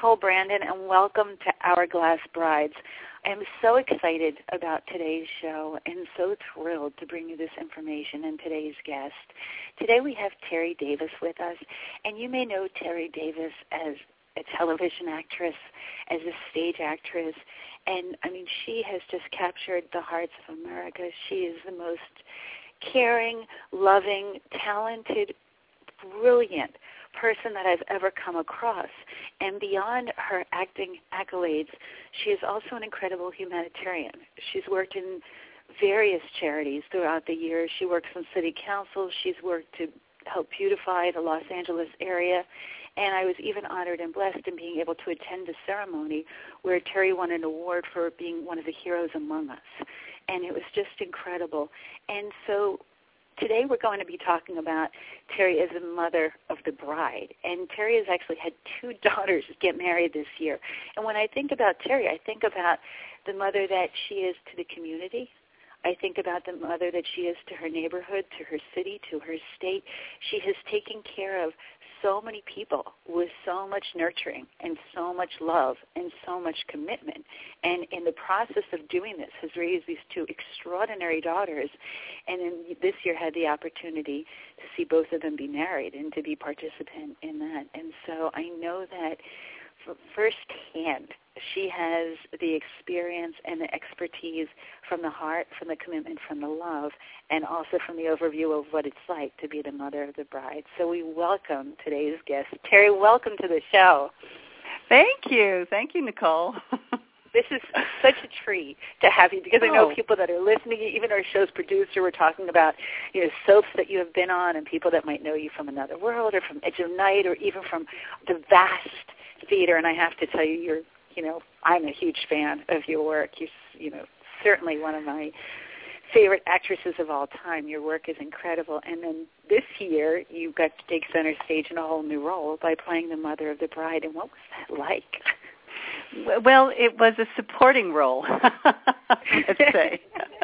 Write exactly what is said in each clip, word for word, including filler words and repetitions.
Nicole Brandon, and welcome to Hourglass Brides. I am so excited about today's show and so thrilled to bring you this information and today's guest. Today we have Terry Davis with us, and you may know Terry Davis as a television actress, as a stage actress, and I mean, she has just captured the hearts of America. She is the most caring, loving, talented, brilliant person that I've ever come across. And beyond her acting accolades, she is also an incredible humanitarian. She's worked in various charities throughout the years. She works in city council. She's worked to help beautify the Los Angeles area. And I was even honored and blessed in being able to attend a ceremony where Terry won an award for being one of the heroes among us. And it was just incredible. And so today we're going to be talking about Terry as a mother of the bride. And Terry has actually had two daughters get married this year. And when I think about Terry, I think about the mother that she is to the community. I think about the mother that she is to her neighborhood, to her city, to her state. She has taken care of so many people with so much nurturing and so much love and so much commitment. And in the process of doing this has raised these two extraordinary daughters, and then this year had the opportunity to see both of them be married and to be participant in that. And so I know that firsthand she has the experience and the expertise from the heart, from the commitment, from the love, and also from the overview of what it's like to be the mother of the bride. So we welcome today's guest. Terry, welcome to the show. Thank you. Thank you, Nicole. This is such a treat to have you, because I know oh. people that are listening, even our show's producer, we're talking about, you know, soaps that you have been on and people that might know you from Another World or from Edge of Night or even from the vast theater. And I have to tell you, you're, you know, I'm a huge fan of your work. You're, you know, certainly one of my favorite actresses of all time. Your work is incredible. And then this year you got to take center stage in a whole new role by playing the mother of the bride. And what was that like? Well, it was a supporting role, let's say.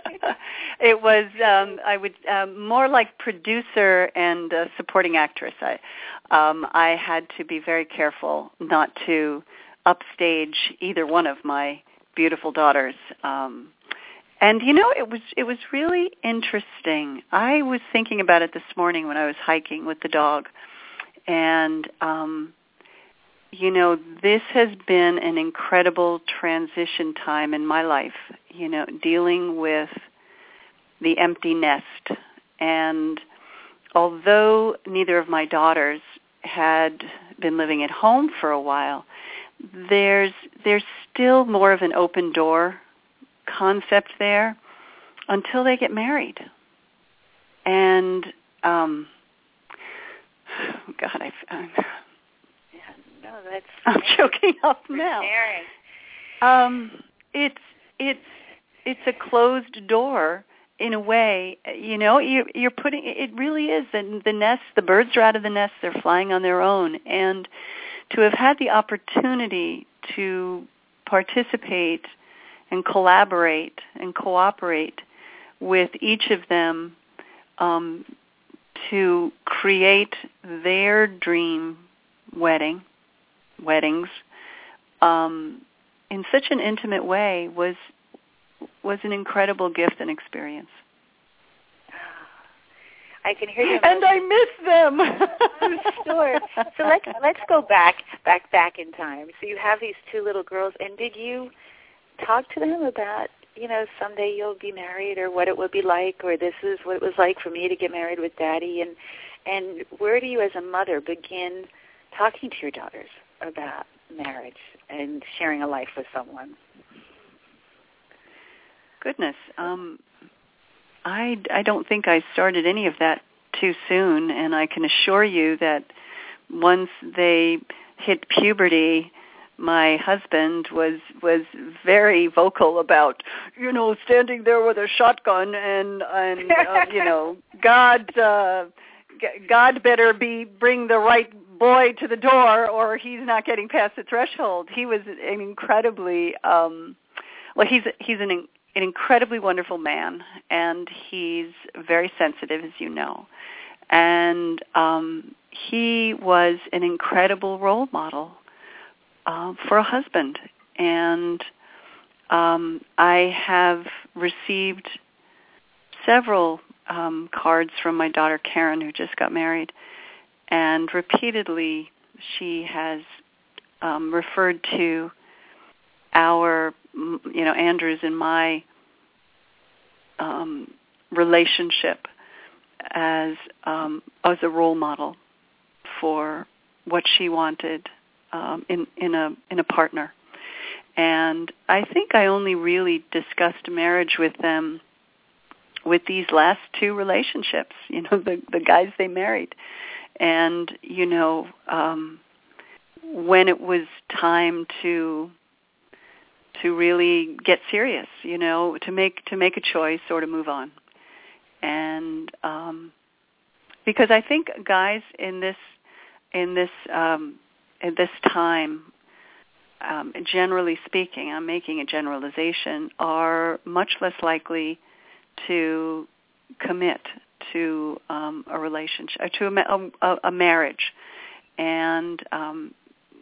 It was, um, I would, um, more like producer and uh, supporting actress. I, um, I had to be very careful not to upstage either one of my beautiful daughters. Um, and, you know, it was it was really interesting. I was thinking about it this morning when I was hiking with the dog. And, um, you know, this has been an incredible transition time in my life, you know, dealing with the empty nest. And although neither of my daughters had been living at home for a while, there's there's still more of an open door concept there until they get married. And, um, God, I, I'm, yeah, no, that's I'm choking up now. Um, it's it's it's a closed door in a way. You know, you're, you're putting it really is. And the nest, the birds are out of the nest. They're flying on their own, and to have had the opportunity to participate and collaborate and cooperate with each of them um, to create their dream wedding, weddings, um, in such an intimate way was was an incredible gift and experience. I can hear you. And I miss them. I'm sure. So let's let's go back, back, back in time. So you have these two little girls, and did you talk to them about, you know, someday you'll be married, or what it would be like, or this is what it was like for me to get married with Daddy, and and where do you, as a mother, begin talking to your daughters about marriage and sharing a life with someone? Goodness. Um, I, I don't think I started any of that too soon, and I can assure you that once they hit puberty, my husband was was very vocal about, you know, standing there with a shotgun and, and uh, you know, God uh, God better be bring the right boy to the door or he's not getting past the threshold. He was an incredibly, um, well, he's he's an an incredibly wonderful man, and he's very sensitive, as you know. And um, he was an incredible role model uh, for a husband. And um, I have received several um, cards from my daughter Karen, who just got married, and repeatedly she has um, referred to our, you know, Andrew's and my um, relationship as um, as a role model for what she wanted um, in in a in a partner. And I think I only really discussed marriage with them with these last two relationships, you know, the the guys they married. And, you know, um, when it was time to to really get serious, you know, to make to make a choice or to move on. And um, because I think guys in this in this um, in this time, um, generally speaking, I'm making a generalization, are much less likely to commit to um, a relationship, to a, a, a marriage, and um,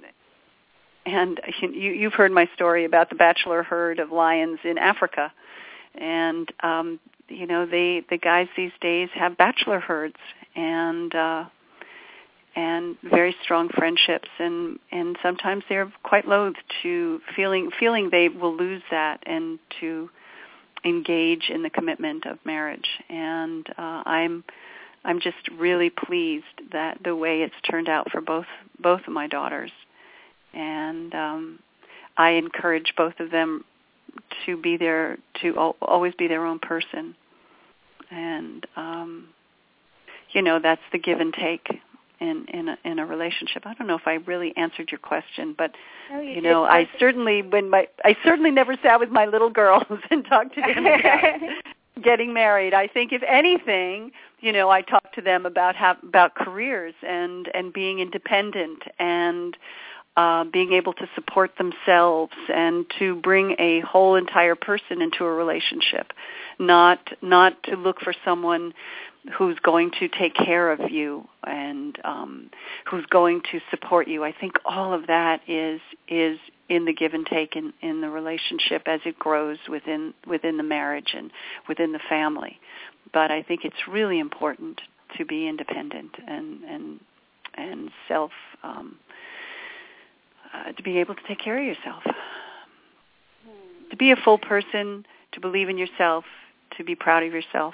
and you, you've heard my story about the bachelor herd of lions in Africa, and um, you know they the guys these days have bachelor herds and uh, and very strong friendships, and, and sometimes they're quite loath to feeling feeling they will lose that and to engage in the commitment of marriage. And uh, I'm I'm just really pleased that the way it's turned out for both both of my daughters. And um, I encourage both of them to be their to al- always be their own person. And um, you know, that's the give and take in in a, in a relationship. I don't know if I really answered your question, but no, you, you know, I certainly when my I certainly never sat with my little girls and talked to them about getting married. I think if anything, you know, I talked to them about how, about careers and and being independent and uh, being able to support themselves and to bring a whole entire person into a relationship, not not to look for someone who's going to take care of you and um, who's going to support you. I think all of that is is in the give and take in, in the relationship as it grows within within the marriage and within the family. But I think it's really important to be independent and and and self um, uh, to be able to take care of yourself, hmm. to be a full person, to believe in yourself, to be proud of yourself,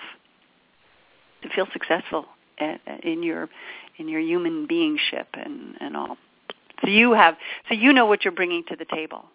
to feel successful in your in your human beingship and, and all. So you have so you know what you're bringing to the table.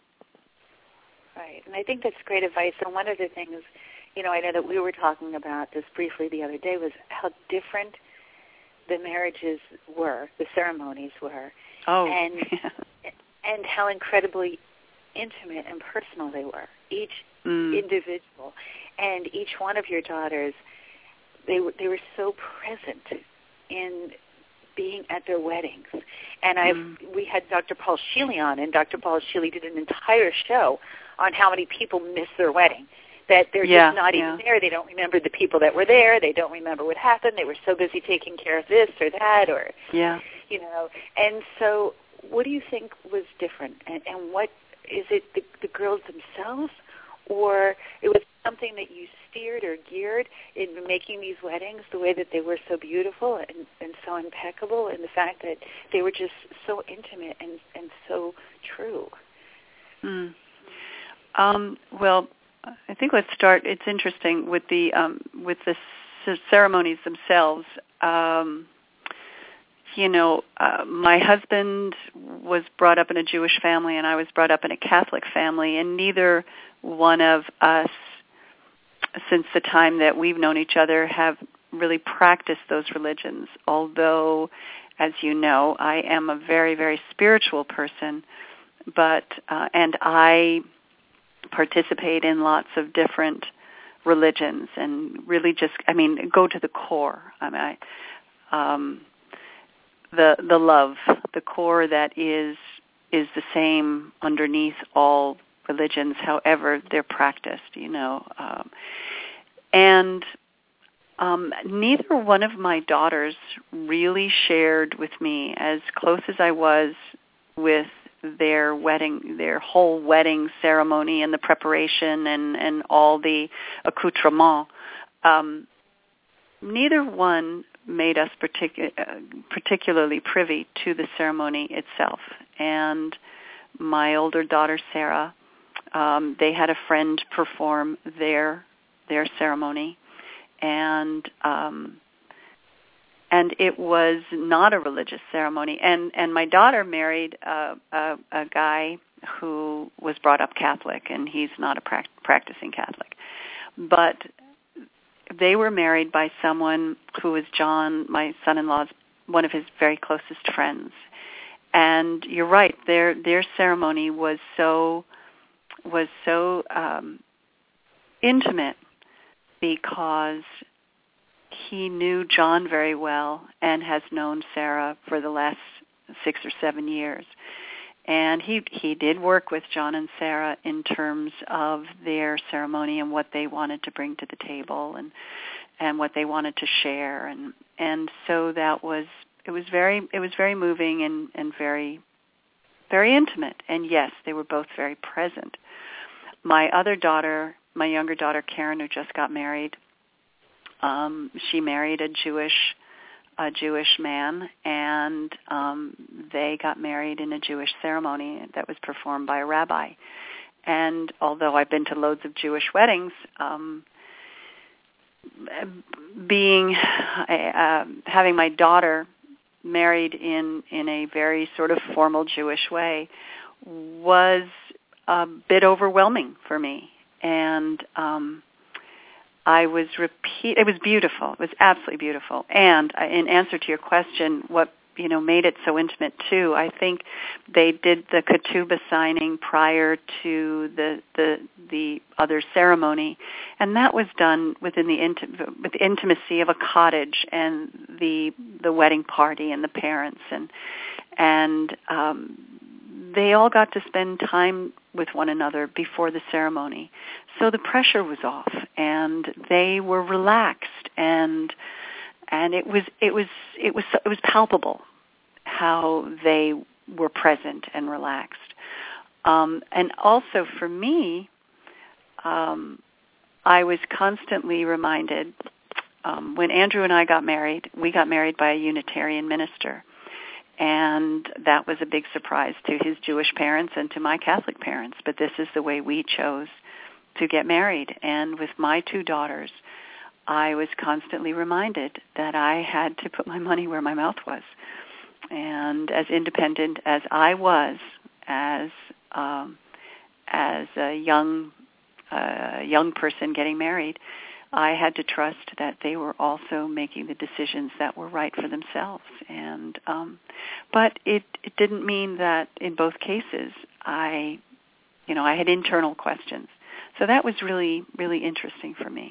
Right, and I think that's great advice. And one of the things, you know, I know that we were talking about this briefly the other day, was how different the marriages were, the ceremonies were, oh, and yeah. and how incredibly intimate and personal they were, each mm. individual, and each one of your daughters. They were they were so present in being at their weddings, and I've mm. we had Doctor Paul Sheely on, and Doctor Paul Sheely did an entire show on how many people miss their wedding, that they're yeah, just not yeah. even there. They don't remember the people that were there. They don't remember what happened. They were so busy taking care of this or that, or yeah, you know. And so, what do you think was different, and, and what is it? The, the girls themselves, or it was something that you steered or geared in making these weddings the way that they were so beautiful and, and so impeccable, and the fact that they were just so intimate and, and so true? Mm. Um, well, I think let's start. It's interesting with the um, with the c- ceremonies themselves. Um, you know, uh, my husband was brought up in a Jewish family, and I was brought up in a Catholic family, and neither one of us, since the time that we've known each other, have really practiced those religions. Although, as you know, I am a very, very spiritual person, but uh, and I participate in lots of different religions and really just, I mean, go to the core. I mean, I, um, the the love, the core that is is the same underneath all religions, however they're practiced, you know. Um, and um, neither one of my daughters really shared with me, as close as I was with their wedding, their whole wedding ceremony and the preparation and, and all the accoutrement, um, neither one made us particu- uh, particularly privy to the ceremony itself. And my older daughter, Sarah, um, they had a friend perform their their ceremony, and um, and it was not a religious ceremony. And, and my daughter married a, a, a guy who was brought up Catholic, and he's not a pra- practicing Catholic. But they were married by someone who was John, my son-in-law's, one of his very closest friends. And you're right, their their ceremony was so was so um, intimate because he knew John very well and has known Sarah for the last six or seven years. And he he did work with John and Sarah in terms of their ceremony and what they wanted to bring to the table and and what they wanted to share. And and so that was it was very it was very moving and, and very very intimate. And yes, they were both very present. My other daughter, my younger daughter Karen, who just got married, um, she married a Jewish a Jewish man, and um, they got married in a Jewish ceremony that was performed by a rabbi. And although I've been to loads of Jewish weddings, um, being uh, having my daughter married in in a very sort of formal Jewish way was a bit overwhelming for me, and um, I was repeat. It was beautiful. It was absolutely beautiful. And in answer to your question, what you know made it so intimate too, I think they did the ketubah signing prior to the the the other ceremony, and that was done within the inti- with the intimacy of a cottage and the the wedding party and the parents and and um, they all got to spend time with one another before the ceremony. So the pressure was off, and they were relaxed, and and it was it was it was it was palpable how they were present and relaxed. Um, and also for me, um, I was constantly reminded um, when Andrew and I got married. We got married by a Unitarian minister. And that was a big surprise to his Jewish parents and to my Catholic parents. But this is the way we chose to get married. And with my two daughters, I was constantly reminded that I had to put my money where my mouth was. And as independent as I was, as um, as a young uh, young person getting married, I had to trust that they were also making the decisions that were right for themselves. And um, but it, it didn't mean that in both cases I, you know, I had internal questions. So that was really, really interesting for me.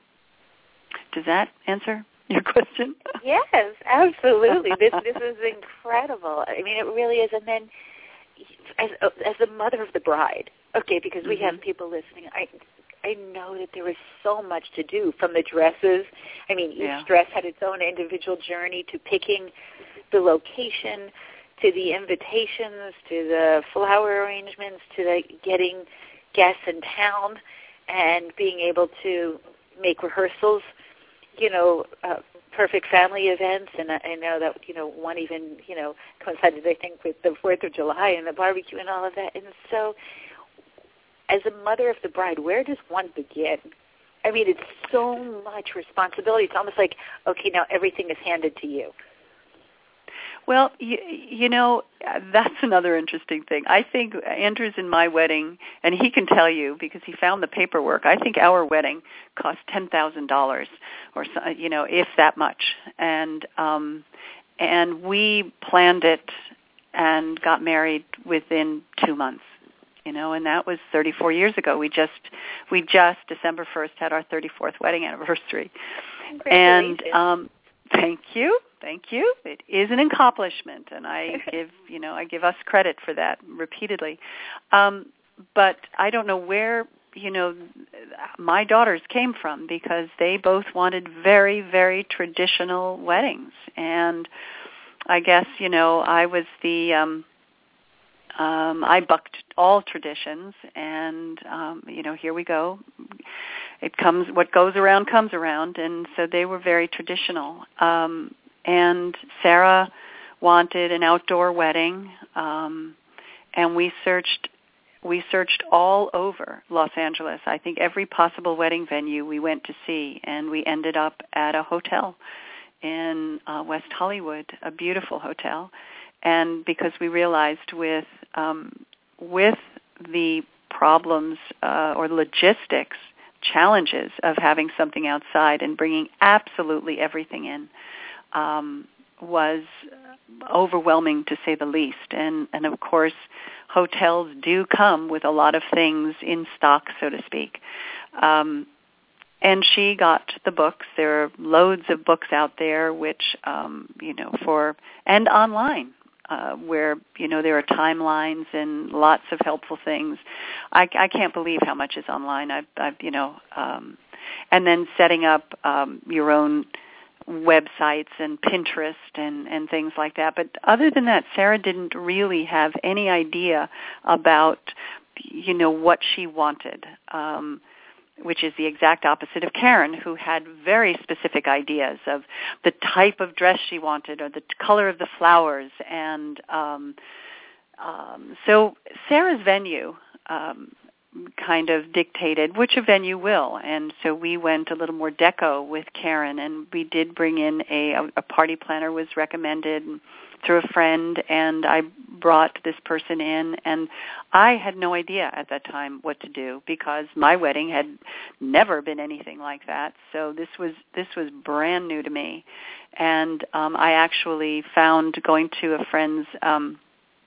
Does that answer your question? Yes, absolutely. This this is incredible. I mean, it really is. And then, as as the mother of the bride, okay, because we mm-hmm. have people listening, I. I know that there was so much to do, from the dresses. I mean, each yeah. dress had its own individual journey, to picking the location, to the invitations, to the flower arrangements, to the getting guests in town and being able to make rehearsals, you know, uh, perfect family events. And I, I know that, you know, one even, you know, coincided, I think, with the fourth of July and the barbecue and all of that. And so, as a mother of the bride, where does one begin? I mean, it's so much responsibility. It's almost like, okay, now everything is handed to you. Well, you, you know, that's another interesting thing. I think Andrew's in my wedding, and he can tell you because he found the paperwork. I think our wedding cost ten thousand dollars, or so, you know, if that much, and um, and we planned it and got married within two months. You know, and that was thirty-four years ago. We just, we just December first had our thirty-fourth wedding anniversary. And um, thank you, thank you. It is an accomplishment, and I give, you know, I give us credit for that repeatedly. Um, but I don't know where, you know, my daughters came from, because they both wanted very, very traditional weddings, and I guess, you know, I was the um, um, I bucked all traditions, and um, you know, here we go. It comes, what goes around comes around, and so they were very traditional. Um, and Sarah wanted an outdoor wedding, um, and we searched. We searched all over Los Angeles. I think every possible wedding venue we went to see, and we ended up at a hotel in uh, West Hollywood, a beautiful hotel. And because we realized with um, with the problems uh, or logistics challenges of having something outside and bringing absolutely everything in um, was overwhelming, to say the least. And, and of course, hotels do come with a lot of things in stock, so to speak. Um, and she got the books. There are loads of books out there, which, um, you know, for, and online, uh, where, you know, there are timelines and lots of helpful things. I, I can't believe how much is online. I've, I've you know, um, and then setting up um, your own websites and Pinterest and, and things like that. But other than that, Sarah didn't really have any idea about, you know, what she wanted, um, which is the exact opposite of Karen, who had very specific ideas of the type of dress she wanted or the color of the flowers. And um, um, so Sarah's venue um, kind of dictated which a venue will. And so we went a little more deco with Karen, and we did bring in a, a party planner was recommended through a friend, and I brought this person in, and I had no idea at that time what to do because my wedding had never been anything like that. So this was this was brand new to me. And um, I actually found, going to a friend's um,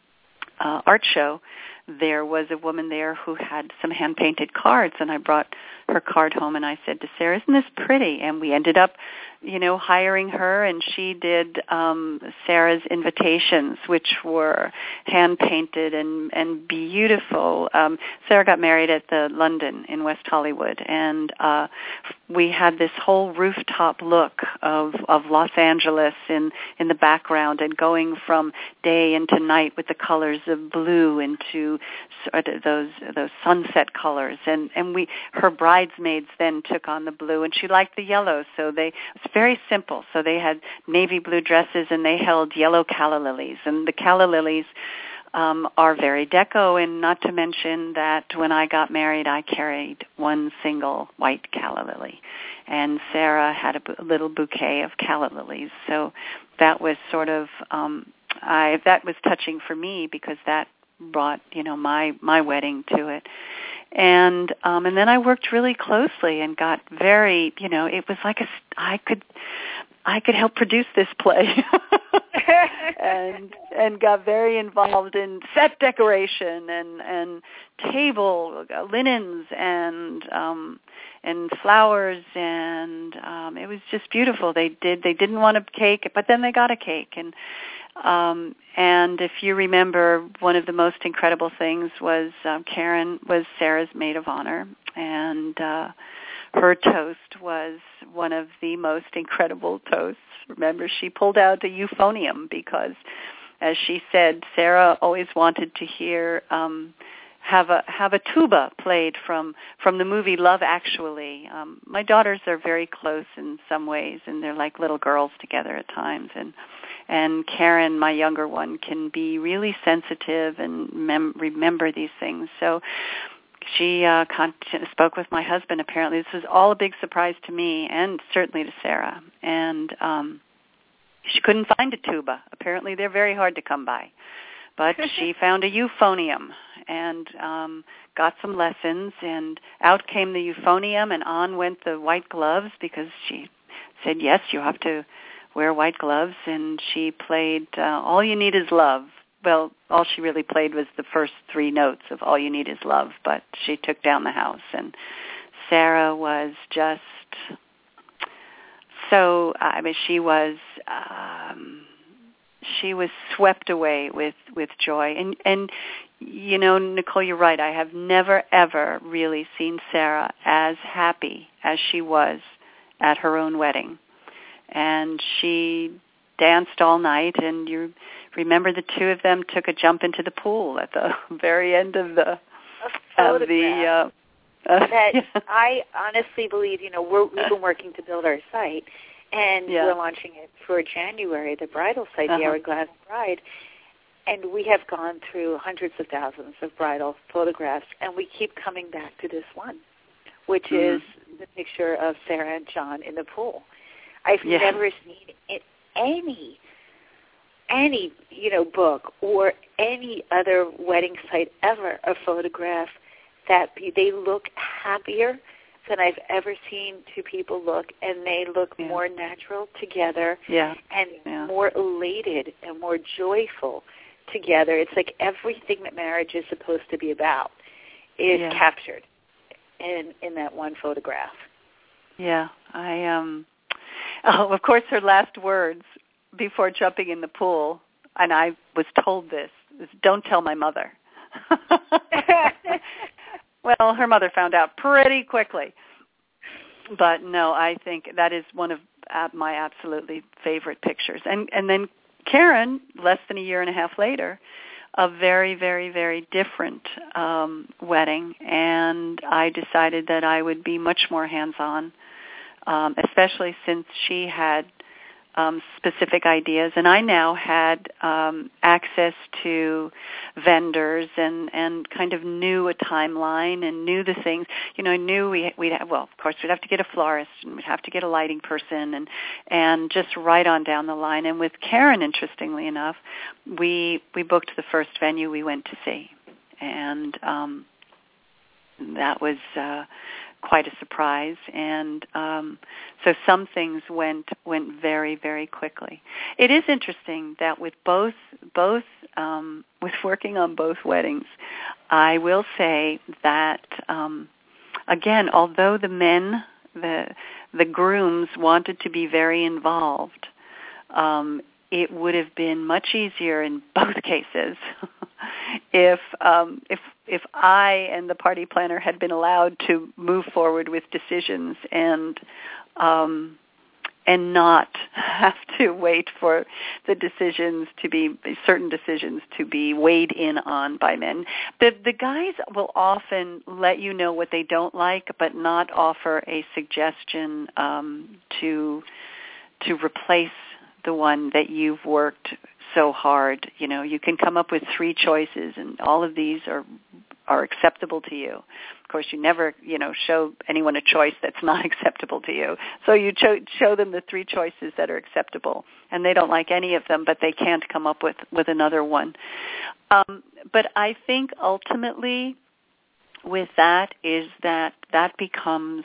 uh, art show, there was a woman there who had some hand-painted cards, and I brought her card home, and I said to Sarah, isn't this pretty? And we ended up, you know, hiring her, and she did um, Sarah's invitations, which were hand-painted and, and beautiful. Um, Sarah got married at the London in West Hollywood, and uh, we had this whole rooftop look of, of Los Angeles in, in the background, and going from day into night with the colors of blue into sort of those those sunset colors. And, and we her bridesmaids then took on the blue, and she liked the yellow, so they it's very simple. So they had navy blue dresses, and they held yellow calla lilies, and the calla lilies um, are very deco. And not to mention that when I got married, I carried one single white calla lily, and Sarah had a, bu- a little bouquet of calla lilies. So that was sort of um, I that was touching for me because that brought, you know, my my wedding to it. And um, and then I worked really closely and got very, you know, it was like a, I could, I could help produce this play, and and got very involved in set decoration and and table linens and um, and flowers, and um, it was just beautiful. They did they didn't want a cake, but then they got a cake. And Um, and if you remember, one of the most incredible things was um, Karen was Sarah's maid of honor, and uh, her toast was one of the most incredible toasts. Remember, she pulled out a euphonium because, as she said, Sarah always wanted to hear um, have a have a tuba played from from the movie Love Actually. Um, my daughters are very close in some ways, and they're like little girls together at times, and. And Karen, my younger one, can be really sensitive and mem- remember these things. So she uh, con- spoke with my husband. Apparently, this was all a big surprise to me and certainly to Sarah. And um, she couldn't find a tuba. Apparently, they're very hard to come by. But she found a euphonium and um, got some lessons. And out came the euphonium, and on went the white gloves because she said, yes, you have to wear white gloves. And she played uh, All You Need Is Love. Well, all she really played was the first three notes of All You Need Is Love, but she took down the house. And Sarah was just so, I mean, she was um, she was swept away with, with joy. And, and, you know, Nicole, you're right. I have never, ever really seen Sarah as happy as she was at her own wedding. And she danced all night, and you remember the two of them took a jump into the pool at the very end of the of the. Uh, uh, that yeah. I honestly believe, you know, we're, we've been working to build our site, and yeah. we're launching it for January, the bridal site, uh-huh. the Hourglass Bride, and we have gone through hundreds of thousands of bridal photographs, and we keep coming back to this one, which mm-hmm. is the picture of Sarah and John in the pool. I've yeah. never seen it any, any, you know, book or any other wedding site ever a photograph that they look happier than I've ever seen two people look, and they look yeah. more natural together yeah. and yeah. more elated and more joyful together. It's like everything that marriage is supposed to be about is yeah. captured in in that one photograph. Yeah, I um. Oh, of course, her last words before jumping in the pool, and I was told this, is don't tell my mother. Well, her mother found out pretty quickly. But no, I think that is one of uh, my absolutely favorite pictures. And and then Karen, less than a year and a half later, a very, very, very different um, wedding. And I decided that I would be much more hands-on, um, especially since she had um, specific ideas. And I now had um, access to vendors and, and kind of knew a timeline and knew the things. You know, I knew we, we'd have, well, of course, we'd have to get a florist and we'd have to get a lighting person and, and just right on down the line. And with Karen, interestingly enough, we, we booked the first venue we went to see. And um, that was uh, quite a surprise. And um, so some things went went very, very quickly. It is interesting that with both both um, with working on both weddings, I will say that um, again, although the men, the the grooms wanted to be very involved, um, it would have been much easier in both cases if um, if if I and the party planner had been allowed to move forward with decisions and um, and not have to wait for the decisions to be certain decisions to be weighed in on by men. The the guys will often let you know what they don't like, but not offer a suggestion um, to to replace the one that you've worked so hard. You know, you can come up with three choices, and all of these are are acceptable to you. Of course, you never, you know, show anyone a choice that's not acceptable to you. So you cho- show them the three choices that are acceptable, and they don't like any of them, but they can't come up with, with another one. Um, but I think ultimately with that is that that becomes,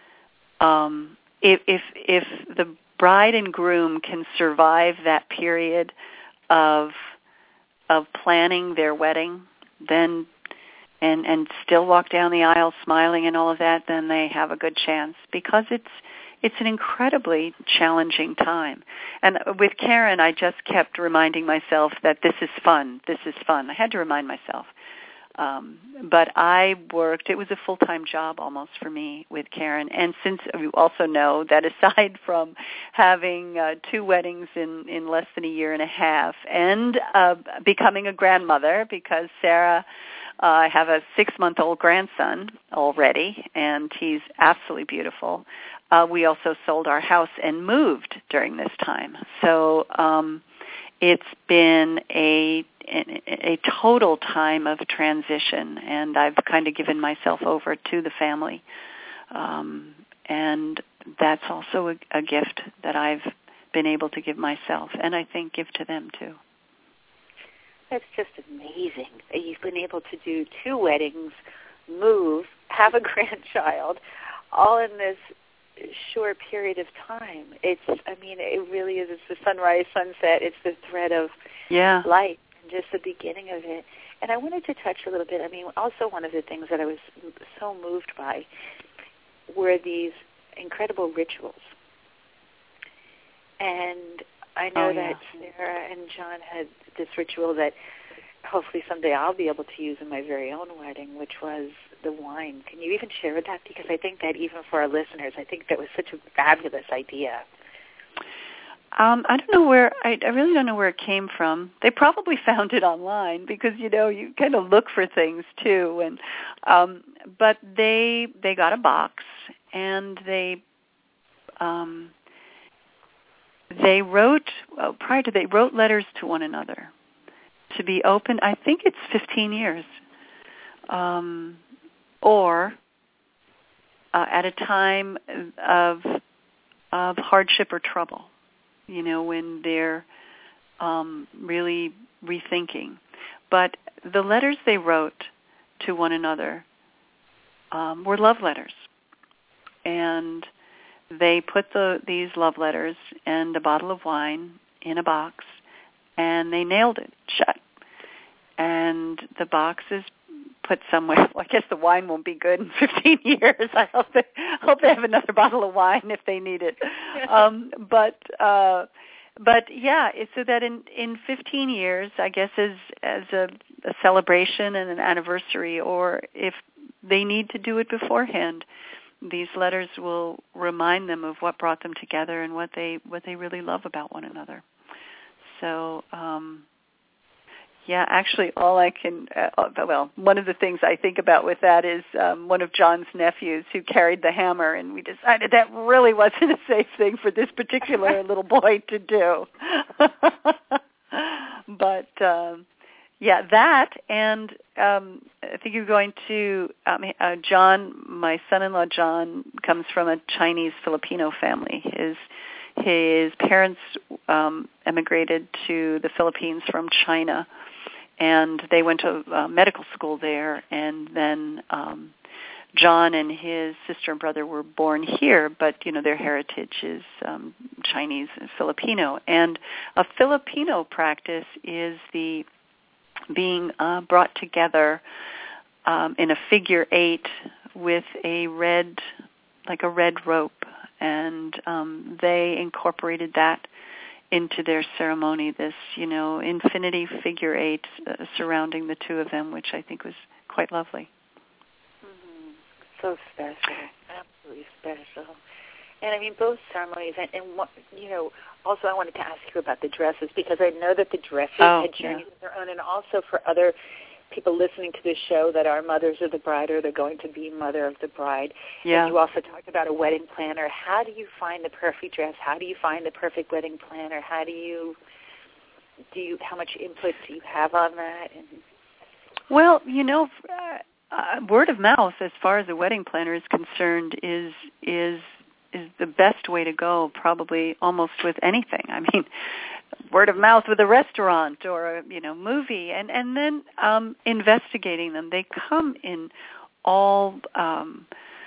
um, if, if if the bride and groom can survive that period of of planning their wedding, then and and still walk down the aisle smiling and all of that, then they have a good chance, because it's it's an incredibly challenging time. And with Karen, I just kept reminding myself that this is fun. This is fun. I had to remind myself. Um, but I worked, it was a full-time job almost for me with Karen. And since you also know that aside from having uh, two weddings in, in less than a year and a half and uh, becoming a grandmother, because Sarah, uh, I have a six-month-old grandson already, and he's absolutely beautiful. Uh, we also sold our house and moved during this time. So um, it's been a a total time of transition, and I've kind of given myself over to the family. Um, and that's also a, a gift that I've been able to give myself, and I think give to them too. That's just amazing that you've been able to do two weddings, move, have a grandchild, all in this short period of time. It's, I mean, it really is. It's the sunrise, sunset. It's the thread of yeah. life. Just the beginning of it. And I wanted to touch a little bit, I mean, also one of the things that I was so moved by were these incredible rituals. And I know oh, yeah. that Sarah and John had this ritual that hopefully someday I'll be able to use in my very own wedding, which was the wine. Can you even share that? Because I think that even for our listeners, I think that was such a fabulous idea. Um, I don't know where, I, I really don't know where it came from. They probably found it online because, you know, you kind of look for things too. And um, but they they got a box and they um, they wrote, well, prior to they wrote letters to one another to be opened. I think it's fifteen years. Um, or uh, at a time of of hardship or trouble. You know, when they're um, really rethinking. But the letters they wrote to one another um, were love letters. And they put the, these love letters and a bottle of wine in a box, and they nailed it shut. And the box is put somewhere. Well, I guess the wine won't be good in fifteen years. I hope they, hope they have another bottle of wine if they need it. Um, but uh, but yeah, it's so that in, in fifteen years, I guess as as a, a celebration and an anniversary, or if they need to do it beforehand, these letters will remind them of what brought them together and what they what they really love about one another. So. Um, Yeah, actually, all I can, uh, well, one of the things I think about with that is um, one of John's nephews who carried the hammer, and we decided that really wasn't a safe thing for this particular little boy to do. But, um, yeah, that, and um, I think you're going to, um, uh, John, my son-in-law John, comes from a Chinese-Filipino family. His His parents um, emigrated to the Philippines from China, and they went to uh, medical school there, and then um, John and his sister and brother were born here, but, you know, their heritage is um, Chinese and Filipino. And a Filipino practice is the being uh, brought together um, in a figure eight with a red, like a red rope. And um, they incorporated that into their ceremony, this, you know, infinity figure eight uh, surrounding the two of them, which I think was quite lovely. Mm-hmm. So special, absolutely special. And I mean, both ceremonies, and, and what, you know, also I wanted to ask you about the dresses, because I know that the dresses oh, had journeys yeah. of their own, and also for other people listening to this show that are mothers of the bride or they're going to be mother of the bride. Yeah. And you also talked about a wedding planner. How do you find the perfect dress? How do you find the perfect wedding planner? How do you, do you, how much input do you have on that? And well, you know, uh, uh, word of mouth as far as a wedding planner is concerned is, is, is the best way to go, probably almost with anything. I mean, word of mouth with a restaurant or a, you know, movie, and and then um, investigating them. They come in all, um,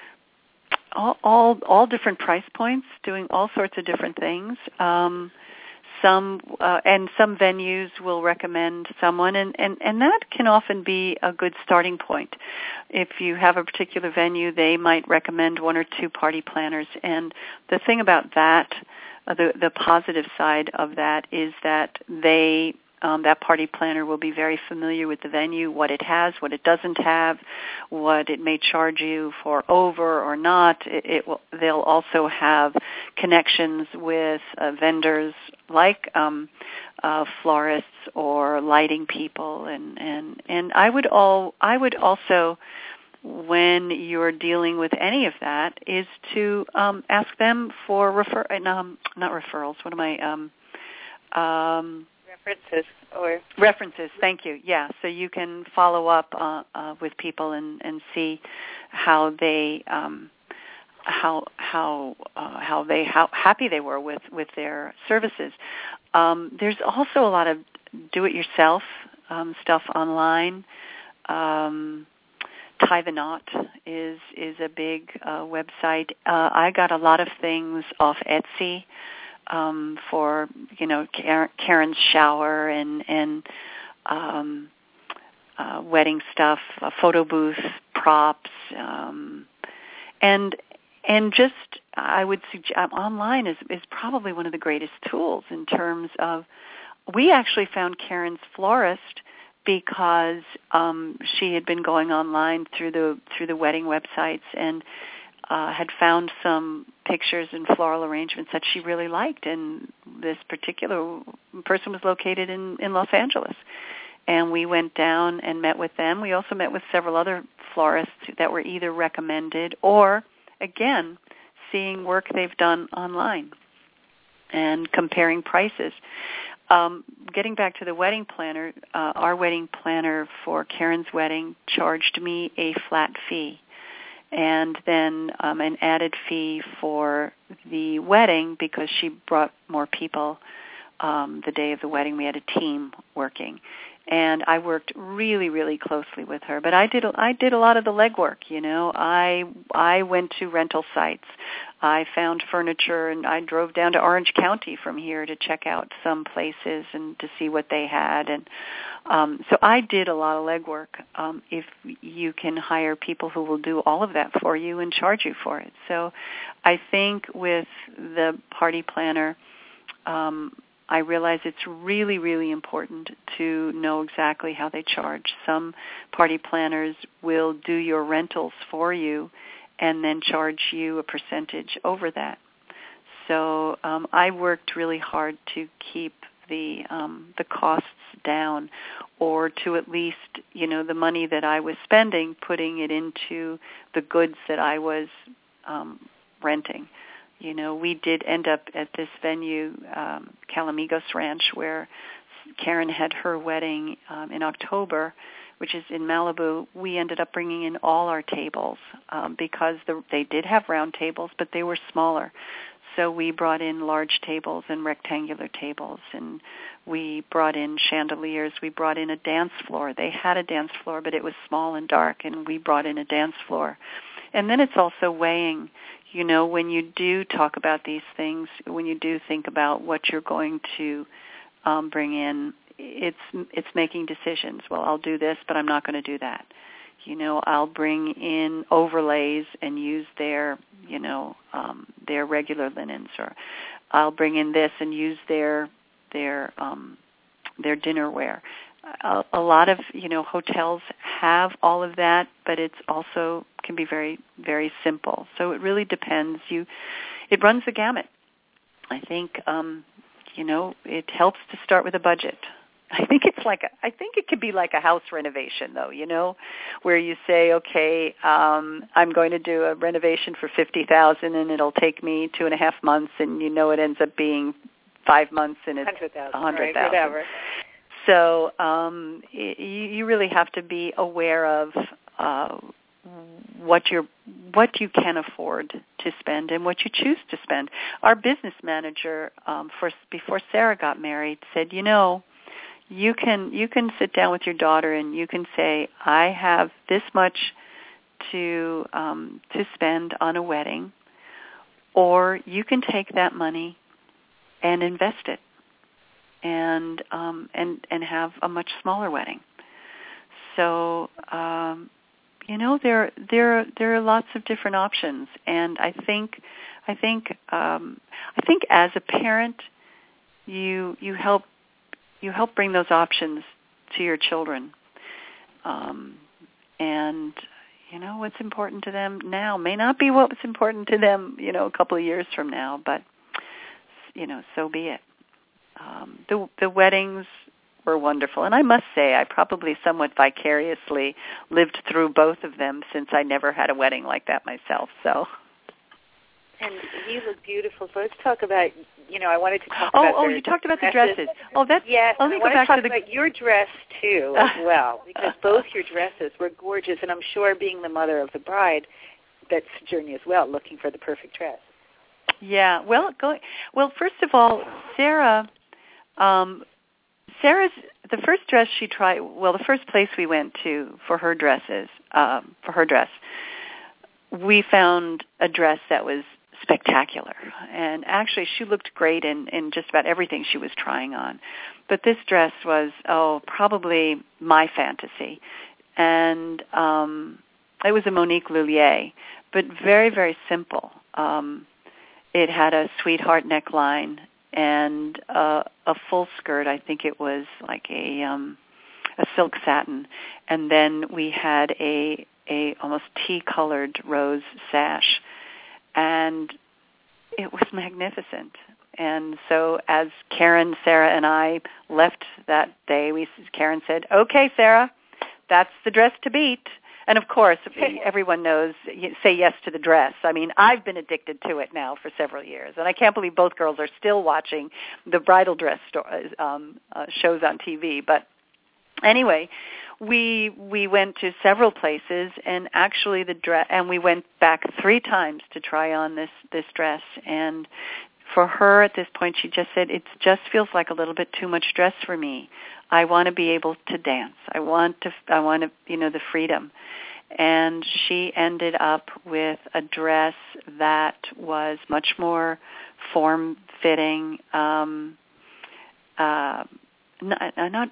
all all all different price points, doing all sorts of different things. Um, some uh, and some venues will recommend someone, and, and, and that can often be a good starting point. If you have a particular venue, they might recommend one or two party planners. And the thing about that, uh, the the positive side of that is that they um, that party planner will be very familiar with the venue, what it has, what it doesn't have, what it may charge you for over or not. It, it will, they'll also have connections with uh, vendors like um, uh, florists or lighting people, and, and, and I would all I would also, when you're dealing with any of that, is to um, ask them for refer um, not referrals. What am I? Um, um, references or references. Thank you. Yeah, so you can follow up uh, uh, with people and, and see how they. Um, how how uh, how they how happy they were with, with their services. Um, there's also a lot of do-it-yourself um, stuff online. Um, Tie the Knot is is a big uh, website. Uh, I got a lot of things off Etsy um, for you know Karen's shower and and um, uh, wedding stuff, uh, photo booth props, um, and And just, I would suggest, online is, is probably one of the greatest tools in terms of, we actually found Karen's florist because um, she had been going online through the through the wedding websites, and uh, had found some pictures and floral arrangements that she really liked, and this particular person was located in, in Los Angeles. And we went down and met with them. We also met with several other florists that were either recommended or, again, seeing work they've done online and comparing prices. Um, getting back to the wedding planner, uh, our wedding planner for Karen's wedding charged me a flat fee, and then um, an added fee for the wedding because she brought more people um, the day of the wedding. We had a team working. And I worked really, really closely with her. But I did I did a lot of the legwork, you know. I I went to rental sites. I found furniture, and I drove down to Orange County from here to check out some places and to see what they had. And um, so I did a lot of legwork. Um, if you can hire people who will do all of that for you and charge you for it. So I think with the party planner, um, I realize it's really, really important to know exactly how they charge. Some party planners will do your rentals for you and then charge you a percentage over that. So um, I worked really hard to keep the um, the costs down, or to at least, you know, the money that I was spending, putting it into the goods that I was um, renting. You know, we did end up at this venue, um, Calamigos Ranch, where Karen had her wedding um, in October, which is in Malibu. We ended up bringing in all our tables um, because the, they did have round tables, but they were smaller. So we brought in large tables and rectangular tables, and we brought in chandeliers. We brought in a dance floor. They had a dance floor, but it was small and dark, and we brought in a dance floor. And then it's also weighing. You know, when you do talk about these things, when you do think about what you're going to um, bring in, it's it's making decisions. Well, I'll do this, but I'm not going to do that. You know, I'll bring in overlays and use their, you know, um, their regular linens, or I'll bring in this and use their their um, their dinnerware. A, a lot of, you know, hotels have all of that, but it's also can be very, very simple. So it really depends. You, it runs the gamut. I think, um, you know, it helps to start with a budget. I think it's like a, I think it could be like a house renovation, though, you know, where you say, okay, um, I'm going to do a renovation for fifty thousand dollars, and it'll take me two and a half months, and you know it ends up being five months, and it's a hundred thousand. Whatever. So um, y- you really have to be aware of uh, what you're, what you can afford to spend and what you choose to spend. Our business manager, um, for, before Sarah got married, said, you know, you can you can sit down with your daughter and you can say, I have this much to um, to spend on a wedding, or you can take that money and invest it. And um, and and have a much smaller wedding. So um, you know there there there are lots of different options, and I think I think um, I think as a parent, you you help you help bring those options to your children, um, and you know what's important to them now may not be what was important to them you know a couple of years from now, but you know so be it. Um, the the weddings were wonderful, and I must say I probably somewhat vicariously lived through both of them since I never had a wedding like that myself. So, and you look beautiful. So let's talk about. You know, I wanted to talk oh, about. Oh, the, you talked about dresses. the dresses. Oh, that's yes. Let me I go want back to talk to the... about your dress too, as well, because both your dresses were gorgeous, and I'm sure, being the mother of the bride, that's a journey as well, looking for the perfect dress. Yeah. Well, go. Well, first of all, Sarah. Um, Sarah's the first dress she tried. Well, the first place we went to for her dresses, um, for her dress, we found a dress that was spectacular, and actually, she looked great in, in just about everything she was trying on. But this dress was, oh, probably my fantasy, and um, it was a Monique Lhuillier, but very, very simple. Um, it had a sweetheart neckline and uh, a full skirt. I think it was like a um, a silk satin, and then we had a a almost tea-colored rose sash and it was magnificent. And so as Karen, Sarah, and I left that day, we Karen said, "Okay, Sarah, that's the dress to beat." And of course, everyone knows, say yes to the dress. I mean, I've been addicted to it now for several years, and I can't believe both girls are still watching the bridal dress sto- um, uh, shows on T V. But anyway, we we went to several places, and actually the dress, and we went back three times to try on this this dress. And for her at this point, she just said, "It just feels like a little bit too much dress for me. I want to be able to dance. I want to, I want to, you know, the freedom." And she ended up with a dress that was much more form-fitting, um, uh, not not,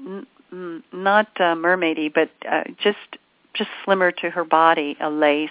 not uh, mermaidy, but uh, just just slimmer to her body, a lace,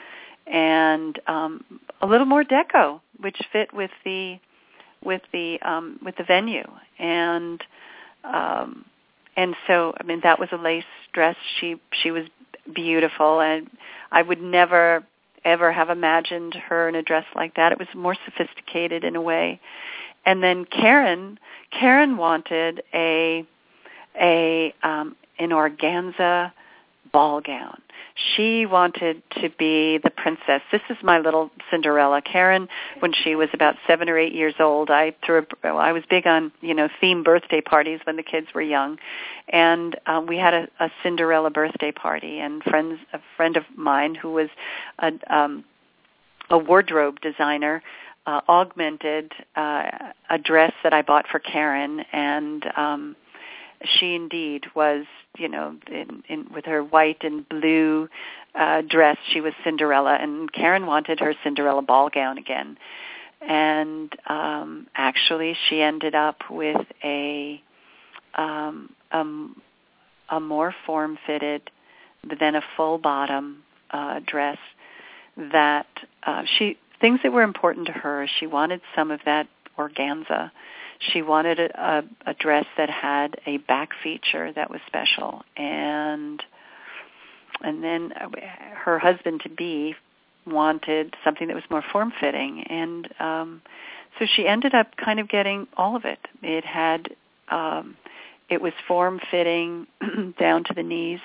and um, a little more deco, which fit with the with the um, with the venue. And Um, and so, I mean, that was a lace dress. She she was beautiful, and I would never, ever have imagined her in a dress like that. It was more sophisticated in a way. And then Karen, Karen wanted a a um, an organza ball gown. She wanted to be the princess. This is my little Cinderella. Karen, when she was about seven or eight years old, I threw. A, well, I was big on you know theme birthday parties when the kids were young, and um, we had a, a Cinderella birthday party. And friends, a friend of mine who was a, um, a wardrobe designer uh, augmented uh, a dress that I bought for Karen, and um, she indeed was. You know, in, in, with her white and blue uh, dress, she was Cinderella, and Karen wanted her Cinderella ball gown again. And um, actually, she ended up with a um, um, a more form-fitted than a full-bottom uh, dress. That uh, she things that were important to her. She wanted some of that organza. She wanted a, a, a dress that had a back feature that was special, and and then her husband-to-be wanted something that was more form-fitting, and um, so she ended up kind of getting all of it. It had, um, it was form-fitting down to the knees,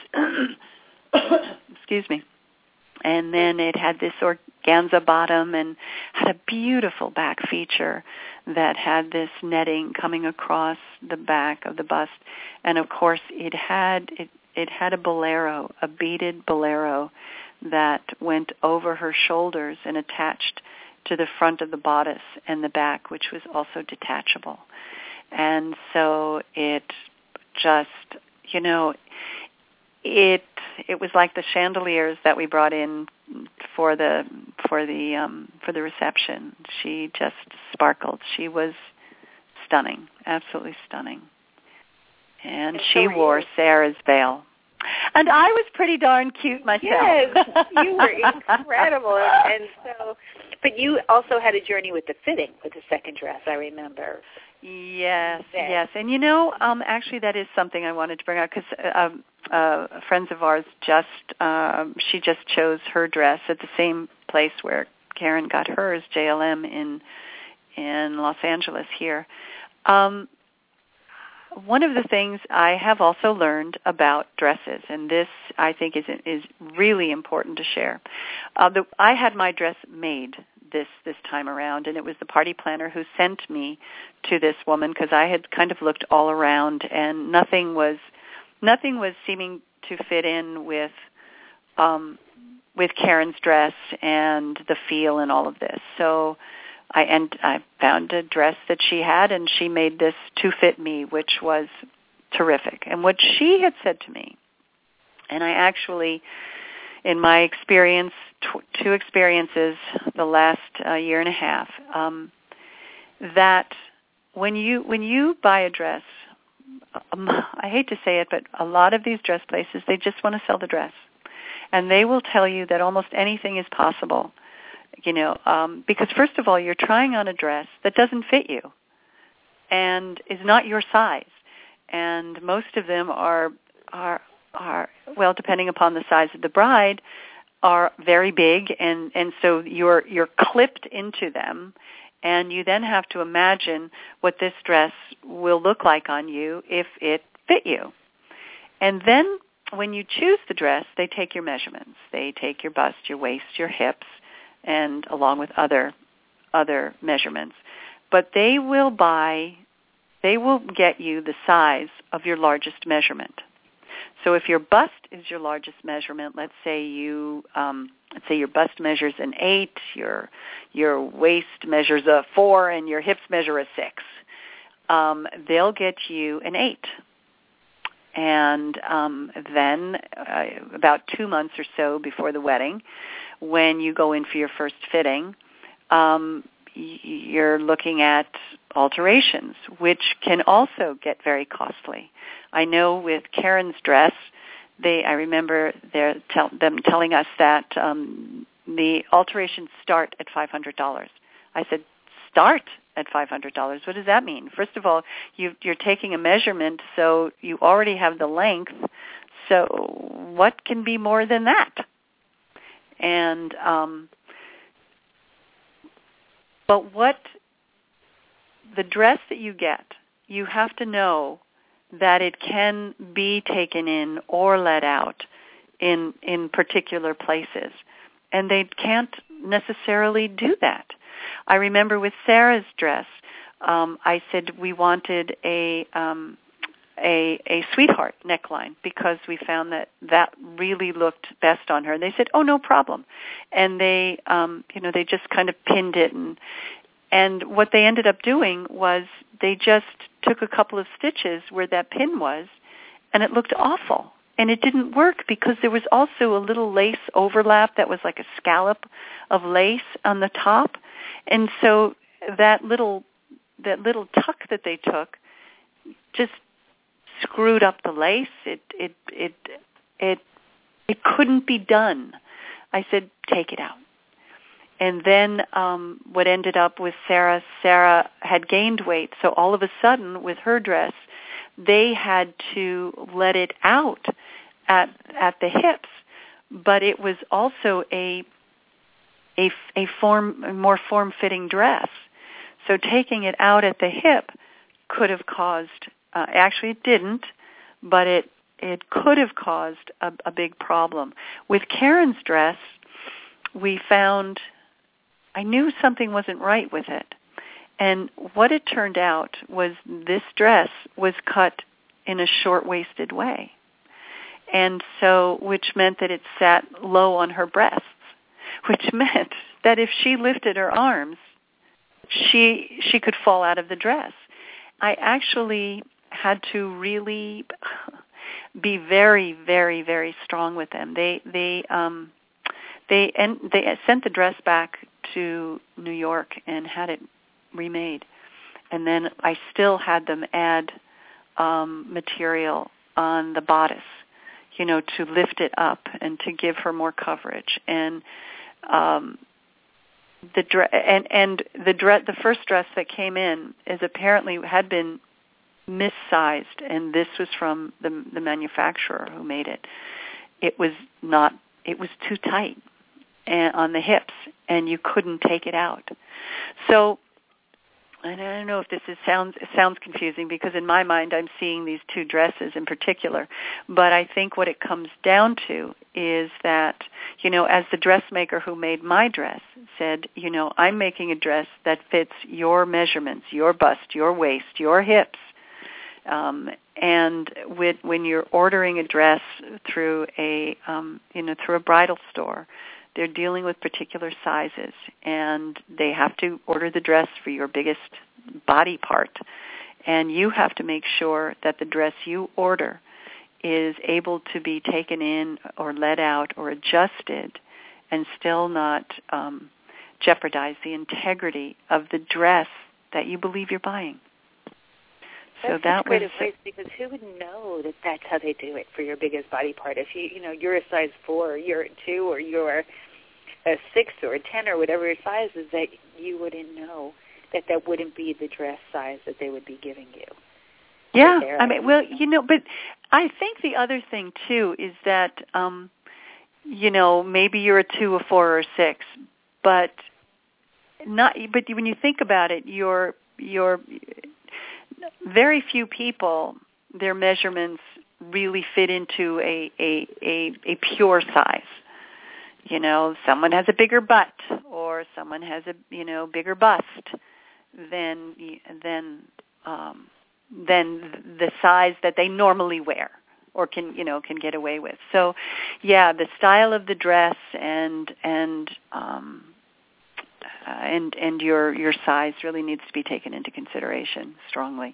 excuse me, and then it had this organza bottom and had a beautiful back feature that had this netting coming across the back of the bust. And of course it had it, it had a bolero, a beaded bolero that went over her shoulders and attached to the front of the bodice and the back, which was also detachable. And so it just, you know, it it was like the chandeliers that we brought in for the for the um, for the reception. She just sparkled. She was stunning, absolutely stunning. And, and she so wore you. Sarah's veil. And I was pretty darn cute myself. Yes, you were incredible. and, and so, but you also had a journey with the fitting with the second dress, I remember. Yes, yes. And you know, um, actually that is something I wanted to bring out because uh, uh, friends of ours just, um, she just chose her dress at the same place where Karen got hers, J L M in in Los Angeles here. Um, one of the things I have also learned about dresses, and this I think is is really important to share. Uh, the, I had my dress made this this time around, and it was the party planner who sent me to this woman because I had kind of looked all around, and nothing was nothing was seeming to fit in with um, with Karen's dress and the feel and all of this. So I and I found a dress that she had, and she made this to fit me, which was terrific. And what she had said to me, and I actually, in my experience, tw- two experiences the last uh, year and a half, um, that when you when you buy a dress, um, I hate to say it, but a lot of these dress places, they just want to sell the dress. And they will tell you that almost anything is possible. You know, um, because first of all, you're trying on a dress that doesn't fit you and is not your size. And most of them are, are, are well, depending upon the size of the bride, are very big, and, and so you're you're clipped into them, and you then have to imagine what this dress will look like on you if it fit you. And then when you choose the dress, they take your measurements. They take your bust, your waist, your hips, and along with other other measurements. But they will buy, they will get you the size of your largest measurement. So if your bust is your largest measurement, let's say you, um, let's say your bust measures an eight, your your waist measures a four, and your hips measure a six, um, they'll get you an eight. And um, then uh, about two months or so before the wedding, when you go in for your first fitting, um, you're looking at alterations, which can also get very costly. I know with Karen's dress, they I remember tell, them telling us that um, the alterations start at five hundred dollars. I said, start at five hundred dollars. What does that mean? First of all, you, you're taking a measurement, so you already have the length. So what can be more than that? And um, but what the dress that you get, you have to know that it can be taken in or let out in in particular places, and they can't necessarily do that. I remember with Sarah's dress, um, I said we wanted a, um, a a sweetheart neckline because we found that that really looked best on her. And they said, "Oh, no problem," and they, um, you know, they just kind of pinned it. And and what they ended up doing was they just took a couple of stitches where that pin was, and it looked awful. And it didn't work because there was also a little lace overlap that was like a scallop of lace on the top. And so that little that little tuck that they took just screwed up the lace. It it it it it couldn't be done. I said, take it out. And then um, what ended up with Sarah, Sarah had gained weight. So all of a sudden with her dress, they had to let it out at at the hips. But it was also a a, a form a more form-fitting dress. So taking it out at the hip could have caused, uh, actually it didn't, but it it could have caused a, a big problem. With Karen's dress, we found, I knew something wasn't right with it. And what it turned out was this dress was cut in a short-waisted way. And so, which meant that it sat low on her breasts, which meant that if she lifted her arms, she she could fall out of the dress. I actually had to really be very, very, very strong with them. They they um they and they sent the dress back to New York and had it remade, and then I still had them add um, material on the bodice, you know, to lift it up and to give her more coverage. And um, the dre- and and the dre- the first dress that came in is apparently had been missized, and this was from the the manufacturer who made it. It was not. It was too tight and on the hips, and you couldn't take it out. So, and I don't know if this is, sounds sounds confusing, because in my mind I'm seeing these two dresses in particular. But I think what it comes down to is that, you know, as the dressmaker who made my dress said, you know, I'm making a dress that fits your measurements, your bust, your waist, your hips. Um, and with, when you're ordering a dress through a, um, you know, through a bridal store, they're dealing with particular sizes, and they have to order the dress for your biggest body part. And you have to make sure that the dress you order is able to be taken in or let out or adjusted and still not um, jeopardize the integrity of the dress that you believe you're buying. That's so that great was advice, because who would know that that's how they do it for your biggest body part? If you, you know, you're a size four, or you're a two, or you're a six or a ten, or whatever your size is, that you wouldn't know that that wouldn't be the dress size that they would be giving you. Yeah, I mean, well, you know, but I think the other thing too is that um, you know, maybe you're a two, a four, or a six, but not. But when you think about it, you're you're very few people. Their measurements really fit into a a a, a pure size. You know, someone has a bigger butt, or someone has a you know bigger bust than than um, than the size that they normally wear, or can you know can get away with. So, yeah, the style of the dress and and um, uh, and and your your size really needs to be taken into consideration strongly.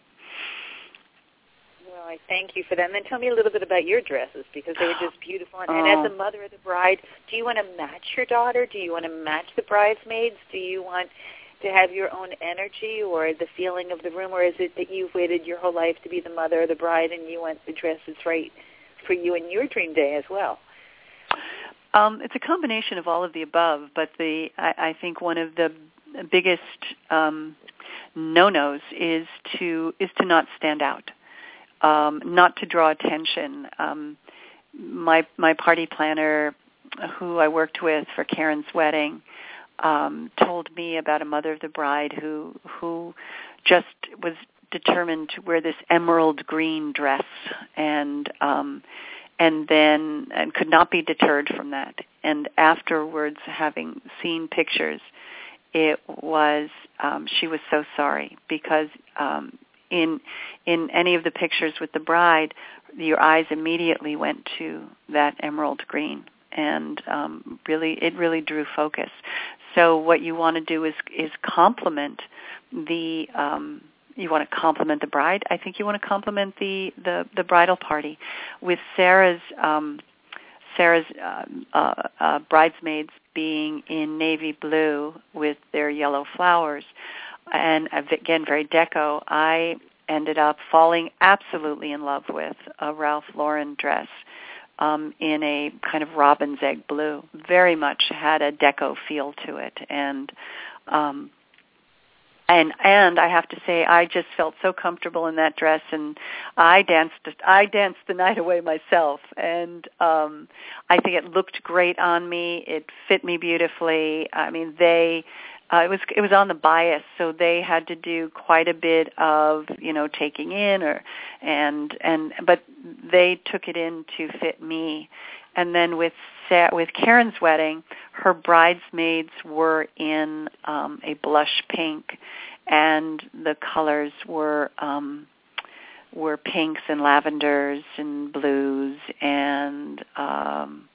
Well, I thank you for that. And then tell me a little bit about your dresses, because they were just beautiful. And, oh. and as a mother of the bride, do you want to match your daughter? Do you want to match the bridesmaids? Do you want to have your own energy or the feeling of the room, or is it that you've waited your whole life to be the mother of the bride and you want the dress that's right for you and your dream day as well? Um, it's a combination of all of the above, but the I, I think one of the biggest um, no-nos is to is to not stand out, um, not to draw attention. Um, my my party planner, who I worked with for Karen's wedding, um, told me about a mother of the bride who who just was determined to wear this emerald green dress, and um, and then and could not be deterred from that. And afterwards, having seen pictures, it was um, she was so sorry, because um, in in any of the pictures with the bride, your eyes immediately went to that emerald green, and um, really it really drew focus. So what you want to do is is complement the um, you want to compliment the bride. I think you want to compliment the, the, the bridal party. With Sarah's um, Sarah's uh, uh, uh, bridesmaids being in navy blue with their yellow flowers, and again very deco, I ended up falling absolutely in love with a Ralph Lauren dress um, in a kind of robin's egg blue. Very much had a deco feel to it, and um, And and I have to say, I just felt so comfortable in that dress, and I danced. I danced the night away myself, and um, I think it looked great on me. It fit me beautifully. I mean, they uh, it was it was on the bias, so they had to do quite a bit of you know taking in, or and and but they took it in to fit me. And then with with Karen's wedding, her bridesmaids were in um, a blush pink, and the colors were um, were pinks and lavenders and blues, and um,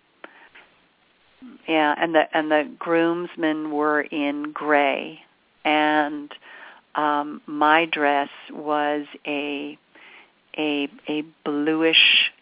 yeah, and the and the groomsmen were in gray, and um, my dress was a a a bluish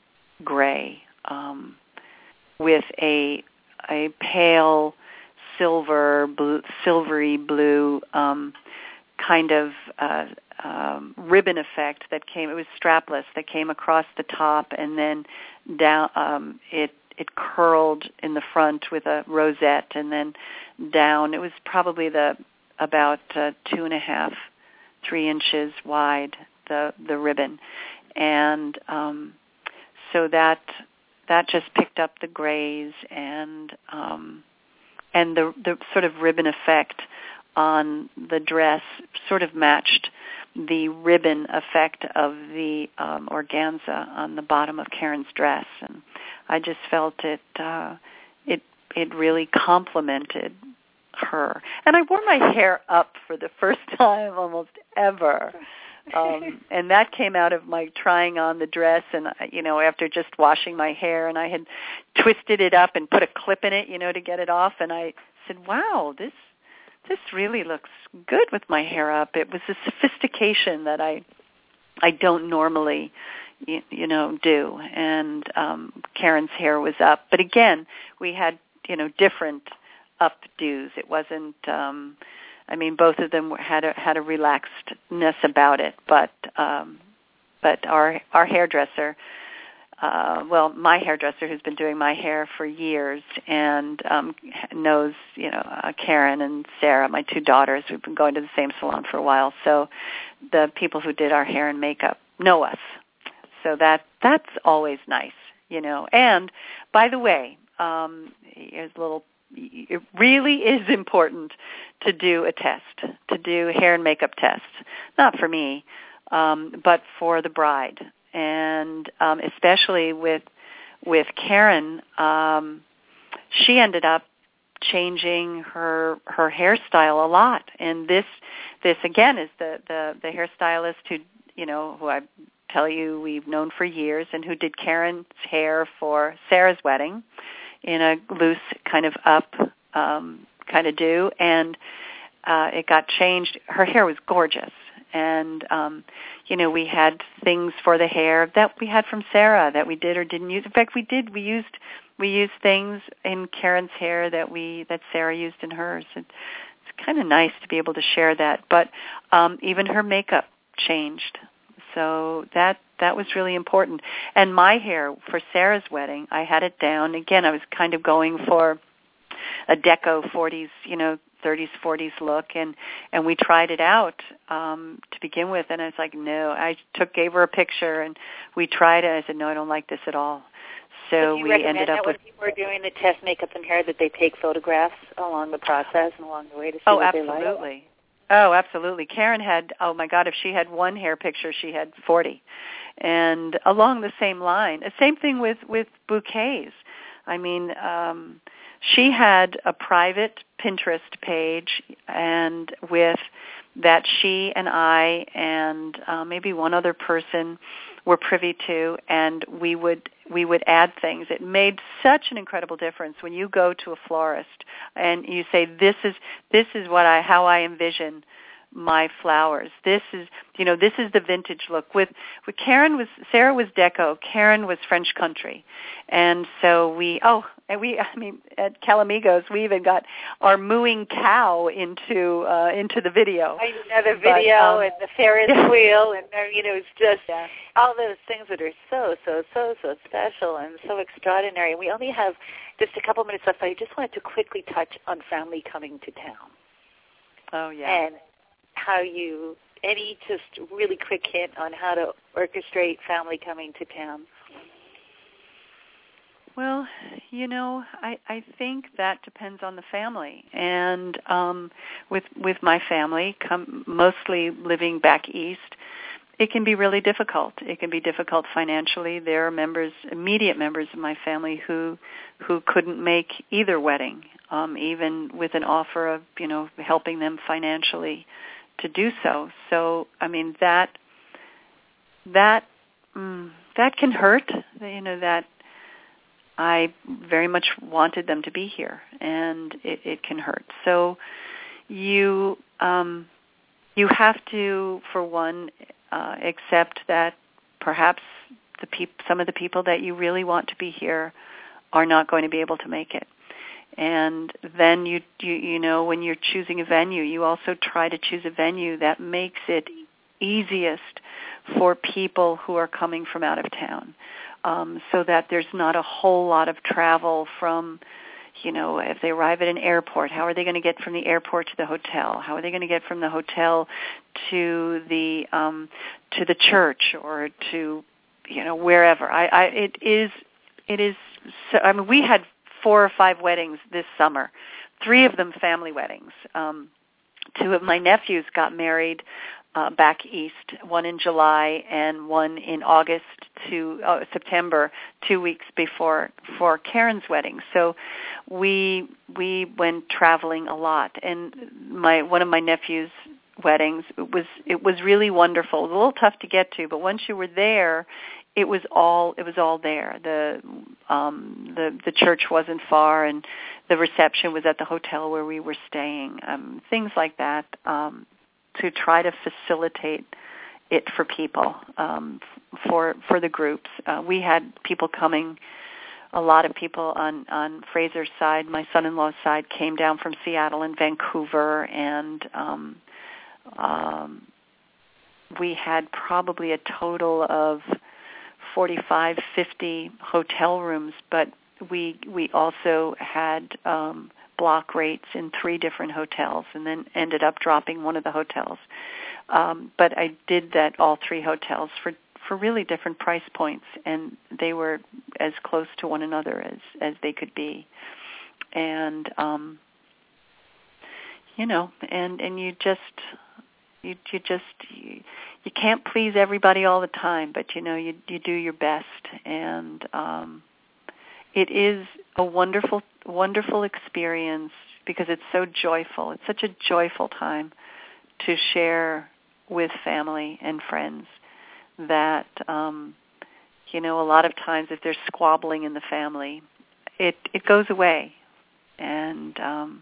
gray. Um, with a a pale silver, blue, silvery blue um, kind of uh, um, ribbon effect that came. It was strapless that came across the top, and then down. Um, it it curled in the front with a rosette, and then down. It was probably the about uh, two and a half, three inches wide. The the ribbon, and um, so that. That just picked up the grays, and um, and the the sort of ribbon effect on the dress sort of matched the ribbon effect of the um, organza on the bottom of Karen's dress, and I just felt it uh, it it really complemented her. And I wore my hair up for the first time almost ever. Um, and that came out of my trying on the dress, and you know, after just washing my hair, and I had twisted it up and put a clip in it, you know, to get it off. And I said, "Wow, this this really looks good with my hair up." It was a sophistication that I I don't normally, you, you know, do. And um, Karen's hair was up, but again, we had you know different updos. It wasn't. Um, I mean, both of them had a, had a relaxedness about it, but um, but our our hairdresser, uh, well, my hairdresser who's been doing my hair for years and um, knows, you know, uh, Karen and Sarah, my two daughters. We've been going to the same salon for a while, so the people who did our hair and makeup know us. So that that's always nice, you know. And by the way, um, is a little. It really is important to do a test, to do hair and makeup tests. Not for me, um, but for the bride, and um, especially with with Karen, um, she ended up changing her her hairstyle a lot. And this this again is the the, the hairstylist who you know who I tell you we've known for years, and who did Karen's hair for Sarah's wedding in a loose kind of up um, kind of do, and uh, it got changed. Her hair was gorgeous, and um, you know we had things for the hair that we had from Sarah that we did or didn't use. In fact, we did. We used we used things in Karen's hair that we that Sarah used in hers. It, it's kind of nice to be able to share that. But um, even her makeup changed. So that that was really important. And my hair for Sarah's wedding, I had it down. Again, I was kind of going for a deco forties, you know, thirties, forties look, and, and we tried it out um, to begin with. And I was like, no. I took gave her a picture, and we tried it. I said, no, I don't like this at all. So we ended up that with. When people are doing the test makeup and hair, that they take photographs along the process and along the way to see oh, what absolutely. they like? Oh, absolutely. Karen had, oh my God, if she had one hair picture, she had forty. And along the same line, same thing with, with bouquets. I mean, um, she had a private Pinterest page, and with that she and I and uh, maybe one other person were privy to, and we would we would add things. It made such an incredible difference when you go to a florist and you say, "This is this is what I how I envision my flowers. This is you know this is the vintage look." With with Karen was Sarah was deco. Karen was French country, and so we oh and we I mean at Calamigos we even got our mooing cow into uh, into the video. I know the video but, um, and the Ferris yeah. wheel, and you know it's just yeah. all those things that are so so so so special and so extraordinary. We only have just a couple minutes left. I just wanted to quickly touch on family coming to town. Oh yeah. And how you, any just really quick hint on how to orchestrate family coming to town? Well, you know, I, I think that depends on the family. And um, with with my family, come, mostly living back east, it can be really difficult. It can be difficult financially. There are members, immediate members of my family who who couldn't make either wedding, um, even with an offer of, you know, helping them financially to do so. So, I mean, that that mm, that can hurt. You know, that I very much wanted them to be here, and it, it can hurt. So, you um, you have to, for one, uh, accept that perhaps the peop- some of the people that you really want to be here are not going to be able to make it. And then you, you you know when you're choosing a venue, you also try to choose a venue that makes it easiest for people who are coming from out of town, um, so that there's not a whole lot of travel from, you know, if they arrive at an airport, how are they going to get from the airport to the hotel? How are they going to get from the hotel to the um, to the church or to, you know, wherever? I, I it is it is. So, I mean, we had four or five weddings this summer, three of them family weddings. Um, two of my nephews got married uh, back east, one in July and one in August to uh, September, two weeks before for Karen's wedding. So we we went traveling a lot, and my one of my nephews' weddings it was it was really wonderful. It was a little tough to get to, but once you were there, it was all it was all there. The um, the the church wasn't far, and the reception was at the hotel where we were staying. Um, things like that um, to try to facilitate it for people, um, for for the groups. Uh, we had people coming. A lot of people on on Fraser's side, my son-in-law's side, came down from Seattle and Vancouver, and um, um, we had probably a total of forty-five, fifty hotel rooms, but we we also had um, block rates in three different hotels, and then ended up dropping one of the hotels. Um, but I did that all three hotels for for really different price points, and they were as close to one another as, as they could be. And, um, you know, and, and you just, you, you just, you, you can't please everybody all the time, but, you know, you, you do your best. And um, it is a wonderful, wonderful experience because it's so joyful. It's such a joyful time to share with family and friends that, um, you know, a lot of times if there's squabbling in the family, it, it goes away. And um,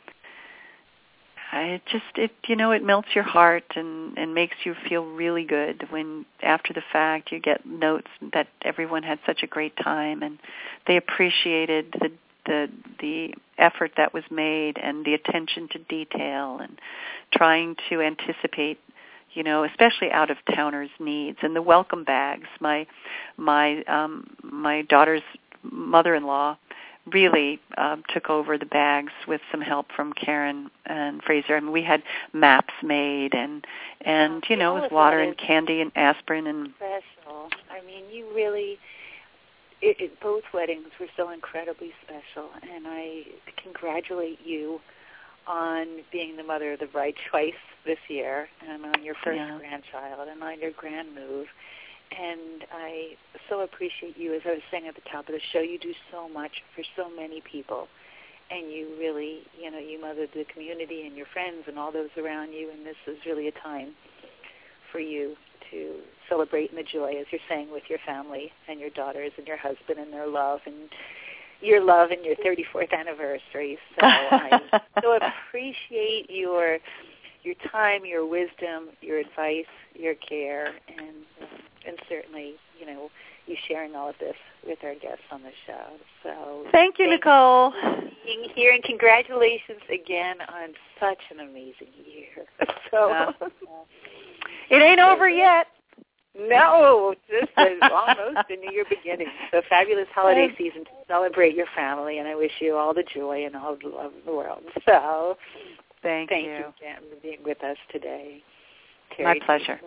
it just, it you know, it melts your heart and, and makes you feel really good when after the fact you get notes that everyone had such a great time and they appreciated the the the effort that was made and the attention to detail and trying to anticipate, you know, especially out-of-towners' needs, and the welcome bags. My my um, my daughter's mother-in-law really um, took over the bags with some help from Karen and Fraser. I mean, we had maps made, and and you know, it was water and candy and aspirin and special. I mean, you really. It, it, both weddings were so incredibly special, and I congratulate you on being the mother of the bride twice this year, and on your first yeah. grandchild, and on your grand move. And I so appreciate you. As I was saying at the top of the show, you do so much for so many people, and you really, you know, you mothered the community and your friends and all those around you, and this is really a time for you to celebrate in the joy, as you're saying, with your family and your daughters and your husband and their love and your love and your thirty-fourth anniversary. So I so appreciate your your time, your wisdom, your advice, your care, and um, and certainly, you know, you sharing all of this with our guests on the show. So thank you, Nicole. You for being here, and congratulations again on such an amazing year. So. Uh. It ain't over yet. No, this is almost a new year beginning. So fabulous holiday season to celebrate your family, and I wish you all the joy and all the love in the world. So thank, thank you. you, Jan, for being with us today. Terry, my pleasure.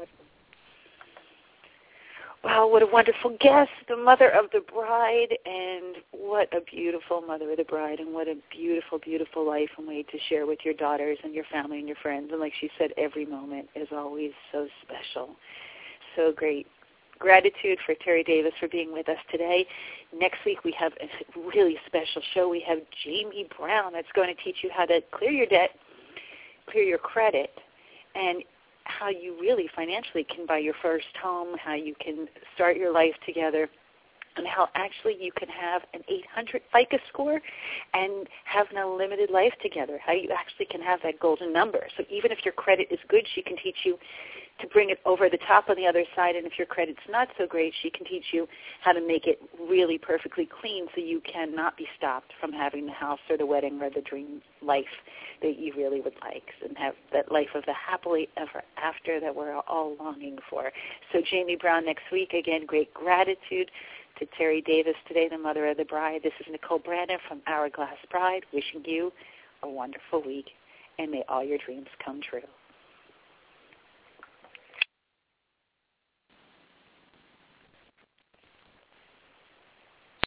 Wow, what a wonderful guest, the mother of the bride, and what a beautiful mother of the bride, and what a beautiful, beautiful life and way to share with your daughters and your family and your friends. And like she said, every moment is always so special. So great. Gratitude for Terry Davis for being with us today. Next week we have a really special show. We have Jamie Brown that's going to teach you how to clear your debt, clear your credit, and how you really financially can buy your first home, how you can start your life together, and how actually you can have an eight hundred FICO score and have an unlimited life together, how you actually can have that golden number. So even if your credit is good, she can teach you to bring it over the top on the other side, and if your credit's not so great, she can teach you how to make it really perfectly clean so you cannot be stopped from having the house or the wedding or the dream life that you really would like, and have that life of the happily ever after that we're all longing for. So Jamie Brown next week. Again, great gratitude to Terry Davis today, the mother of the bride. This is Nicole Brandon from Hourglass Bride, wishing you a wonderful week, and may all your dreams come true.